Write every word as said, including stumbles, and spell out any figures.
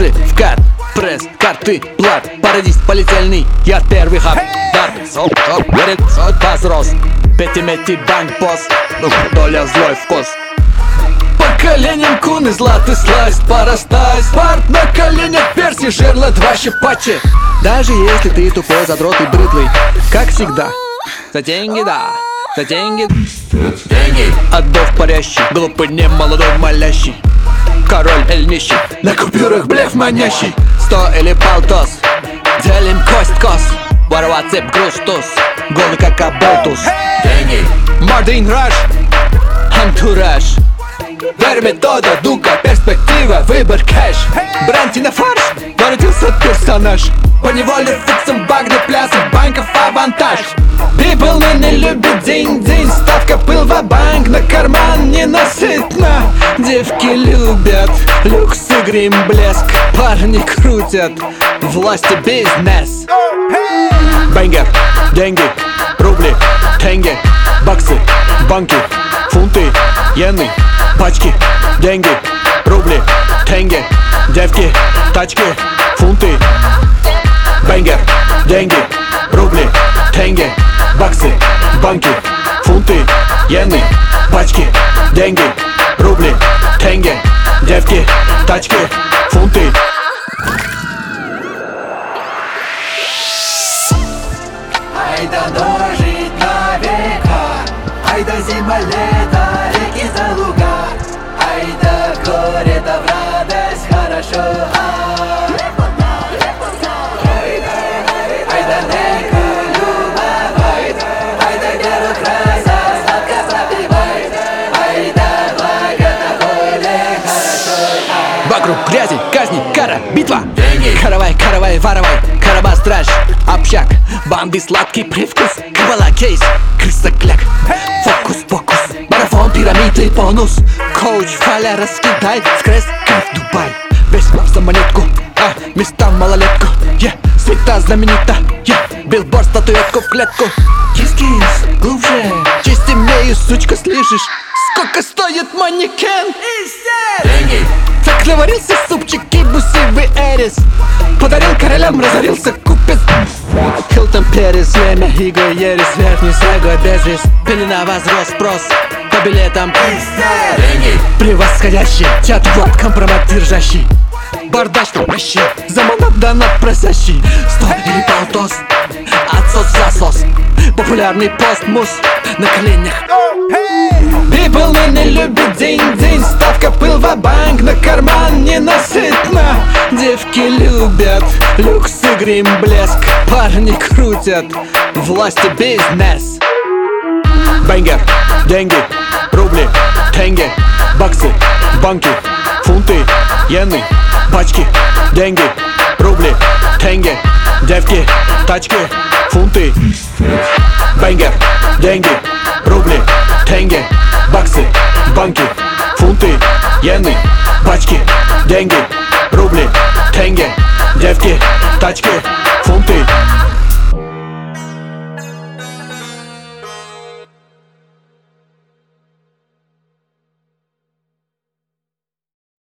Уши в кат, пресс, карты, плат, парадис полетельный, я первый хаб. Верит, возрос, пятимети банк пост, доля злой вкус. Поколением куны златый слайс, порастай, спарт на коленях, перси, жерло, два щипачи. Даже если ты тупой, задрот и брыдлый, как всегда. За деньги, да, за деньги. Деньги. Отдав парящий, глупый, не молодой, молящий. Король эль нищий, на купюрах блеф манящий. Сто или полтос, делим кость-кос. Ворвать цепь груз туз, голый как оболтус. Деньги. Мардин раш, антураж. Верь метода, дука, перспектива, выбор кэш. Бранти на фарш, породился персонаж. Поневоле фиксом багры плясов, банков авантаж. People не любит день-день, ставка пыл ва-банк, на карман ненасытно. Девки любят люкс и грим, блеск, парни крутят власти бизнес. Бэнгер, деньги, рубли, тенге, баксы, банки, фунты, иены, пачки, деньги, рубли, тенге, девки, тачки, фунты. Бэнгер, деньги, рубли, тенге, баксы, банки, фунты, иены, пачки, деньги, рубли, тенге, девки, тачки, фунты. Айда дожить на века, айда зима, лето, реки за луга, айда горе да в радость хорошо. Айда реку любовать, айда веру краса сладко пропивать, айда благо на воле хорошо. Вокруг грязи, казни, кара, битва. Деньги. Каравай, каравай, воровай, карабас-драж, общак, банды, сладкий привкус, кабала, кейс, крыса-кляк, фокус-покус, марафон, пирамиды, бонус, коуч, фаля, раскидай, скресс, кайф, Дубай, весь в самолетку, а, места малолетку, я, yeah, света знаменита, я, yeah, билборд, статуэтку в клетку, кис-кис, глубже, честь имею, сучка, слышишь, сколько стоит манекен? Деньги. Так наварился супчик и бусивый эрис, подарил королям, разорился купец. Хилтон Перес, время, игры, ересь, верхний свегой, безвес. Пелена возрос, спрос по билетам. Деньги. Превосходящий, чат Влад, компромат держащий. Бардаш вещи, заманат донат просящий. Сто или полтос, отсос засос. Популярный пост-мус на коленях. People не любит день-день, ставка пыл ва-банк, на карман ненасытно. Девки любят люкс и грим, блеск, парни крутят власти бизнес. Бэнгер, деньги, рубли, тенге, баксы, банки, фунты, иены, пачки, деньги, рубли, тенге, девки, тачки, фунты. Бэнгер, деньги, рубли, тенге, баксы, банки, фунты, иены, пачки, деньги, рубли, тенге, девки, тачки,